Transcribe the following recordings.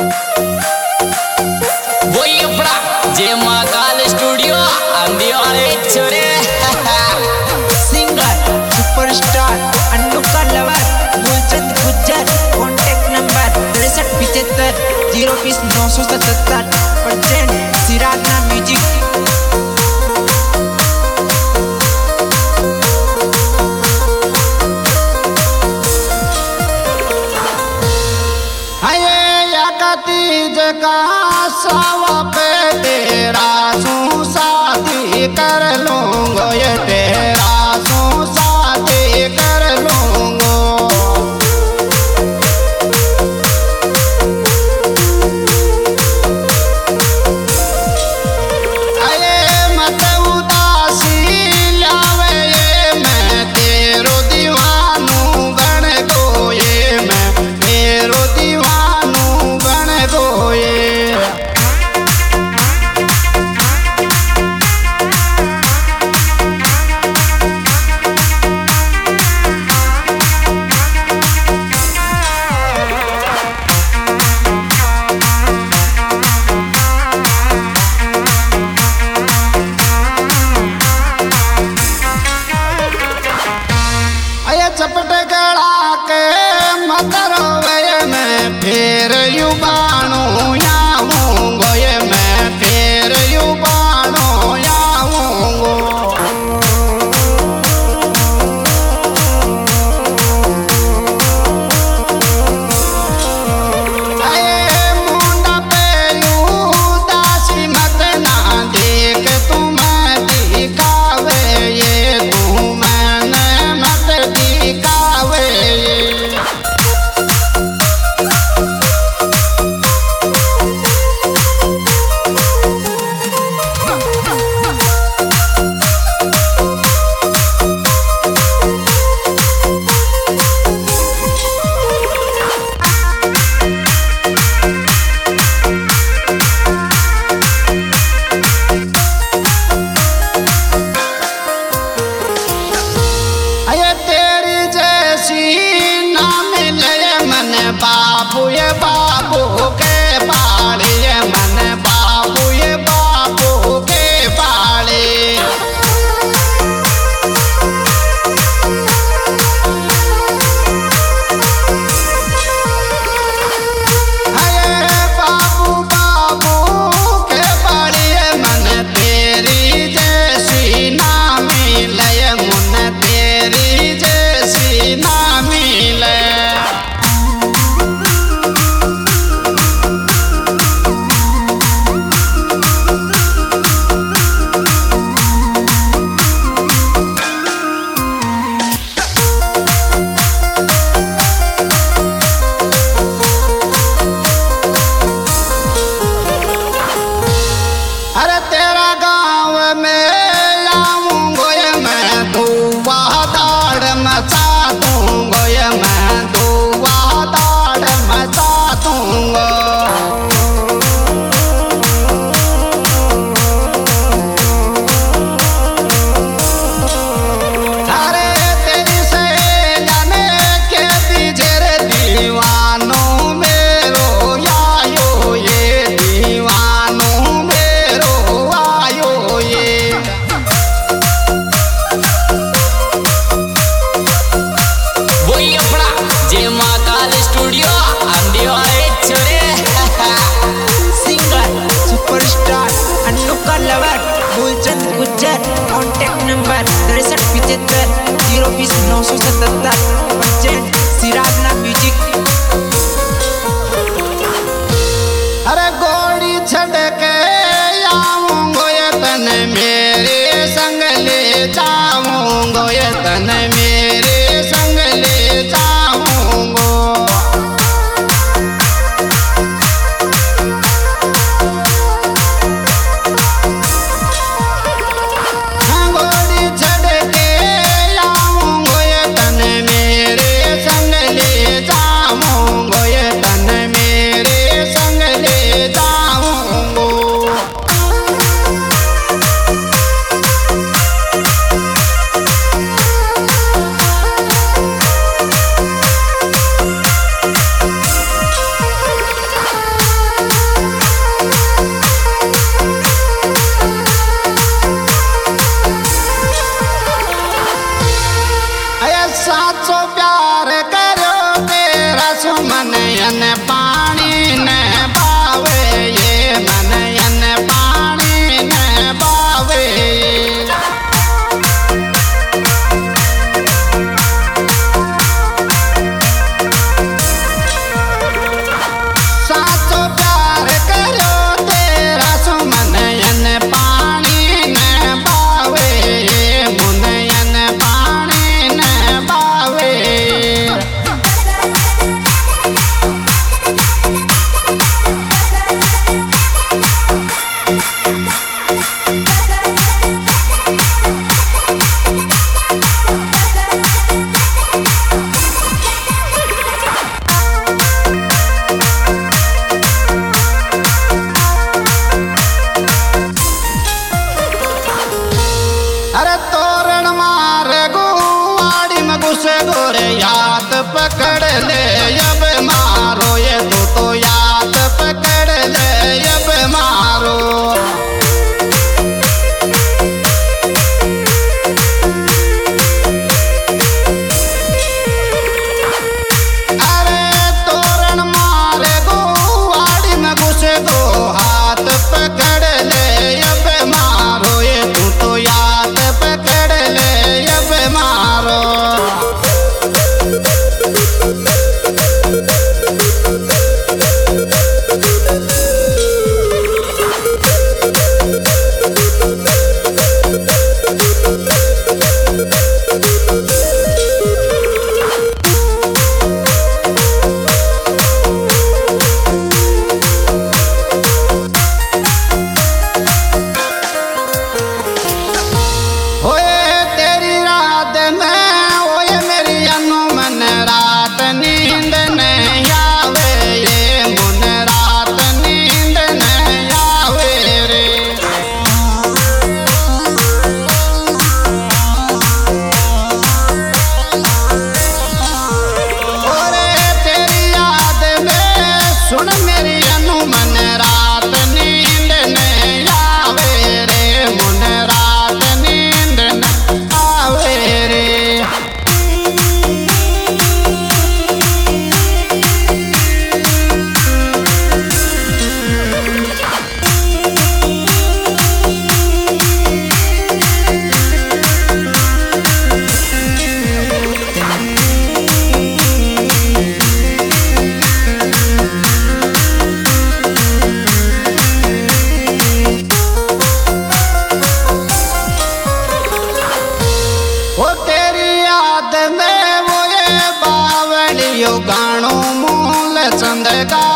जय महाकाल स्टूडियो आंधी वाले छोरे सिंगर सुपरस्टार अन्नू का lover Moolchand Gujjar contact number 6375 020 977 present Sirajna music. सावा पे तेरा सू शादी कर लूंगो, ये तेरा सू शादी कर लूंगो। अये मत उदासी लावे ये मैं तेरो दीवानू बन गोये, मैं तेरो दीवानू बन गोये। चपट गड़ा के मत रोवे मैं फिर यू बाणू याऊंगो, ये मैं फिर यू बाणू याऊंगो। अये मुंडा पे यू दासी मत ना देख तुम्हें दिखावे, ये तू मैंने मत दिखावे। बाबू ये बाबू के पाले, मन बाबू ये बाबू के पाले। बाबू बाबू के पाले मन तेरी जैसी ना मिले, मन तेरी जैसी ना मिले। अरे तेरा गाँव में लाऊंगो ये मैं धुआ दाड़ मचा दूंगो, ये मैं धुआ दाड़ मचा दूंगो। अरे तेरी से जाने के दीजे रे दीवानों मेरो आयो, ये दीवानों जय महाकाल स्टूडियो आंधी वाले छोरे सिंगर सुपरस्टार अन्नू का lover Moolchand Gujjar contact number 6375 020 977 present Sirajna music. अरे गोड़ी छड़ के आऊंगो, ये तन मेरे संग ले जाऊंगो, ये तन मेरे संग ले जाऊंगो। गोड़ी छड़ के आऊंगो, ये तन मेरे संग ले जाऊंगो, ये तन मेरे संग ले जा।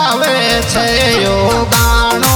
गावे छे यो गाणो।